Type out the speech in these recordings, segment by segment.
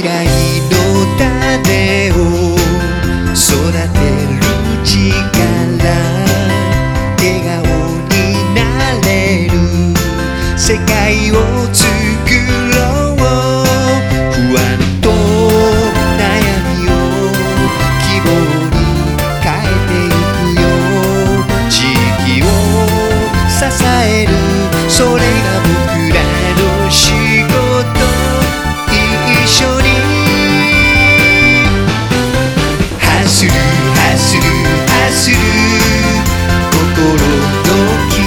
来の種を育てる力、笑顔になれる世界を作ろう。不安と悩みを希望に変えてゆくよ。地域を支える、それが僕らの仕事。一緒に走る走る走る、心の絆。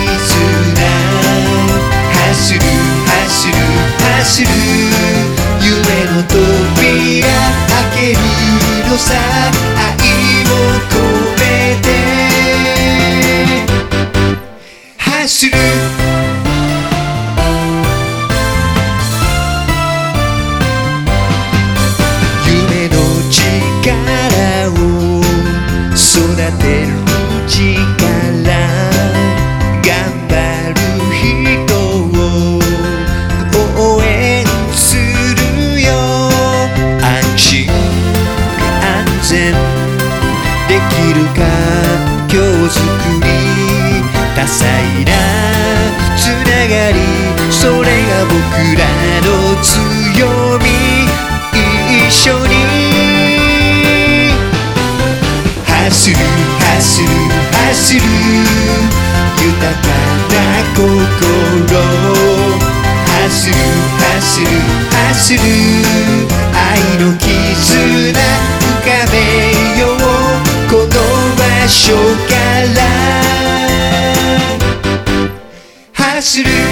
走る走る走る、夢の扉開けるのさ。愛を込めて走る。夢の力を育てる力、頑張る人を応援するよ。安心安全できる環境づくり、多彩なつながり、それが僕らの強み。一緒に走る走る走る、豊かな心。走る走る走る、愛の絆深めよう。この場所から走る。